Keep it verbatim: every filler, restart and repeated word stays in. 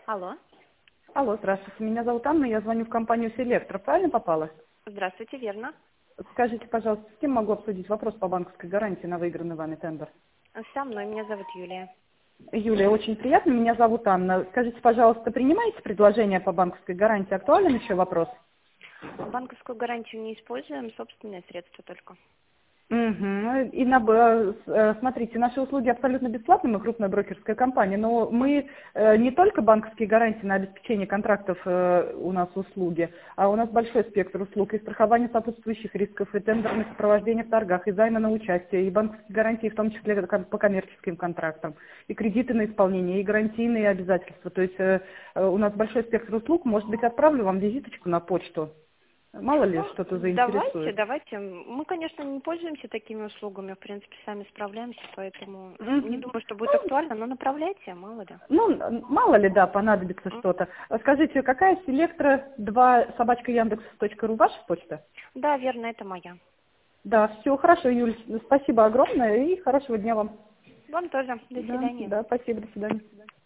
Алло. Алло, здравствуйте. Меня зовут Анна, я звоню в компанию «Селектор». Правильно попала? Здравствуйте, верно. Скажите, пожалуйста, с кем могу обсудить вопрос по банковской гарантии на выигранный вами тендер? Со мной, меня зовут Юлия. Юлия, очень приятно. Меня зовут Анна. Скажите, пожалуйста, принимаете предложение по банковской гарантии? Актуален еще вопрос? Банковскую гарантию не используем, собственные средства только. Угу. И на, б- э, смотрите, наши услуги абсолютно бесплатны, мы крупная брокерская компания, но мы э, не только банковские гарантии на обеспечение контрактов э, у нас услуги, а у нас большой спектр услуг, и страхование сопутствующих рисков, и тендерное сопровождение в торгах, и займы на участие, и банковские гарантии, в том числе кон- по коммерческим контрактам, и кредиты на исполнение, и гарантийные обязательства. То есть э, э, у нас большой спектр услуг, может быть, отправлю вам визиточку на почту. Мало ли Ну, что-то давайте, заинтересует. давайте. Мы, конечно, не пользуемся такими услугами, в принципе, сами справляемся, поэтому не Мгм. думаю, что будет актуально, но направляйте, мало ли. Ну, н- мало ли, да, понадобится М. что-то. А скажите, какая селектра два собачка яндекс точка ру ваша почта? Да, верно, это моя. Да, все хорошо, Юль, спасибо огромное и хорошего дня вам. Вам тоже. До Да, свидания. да, спасибо, до свидания.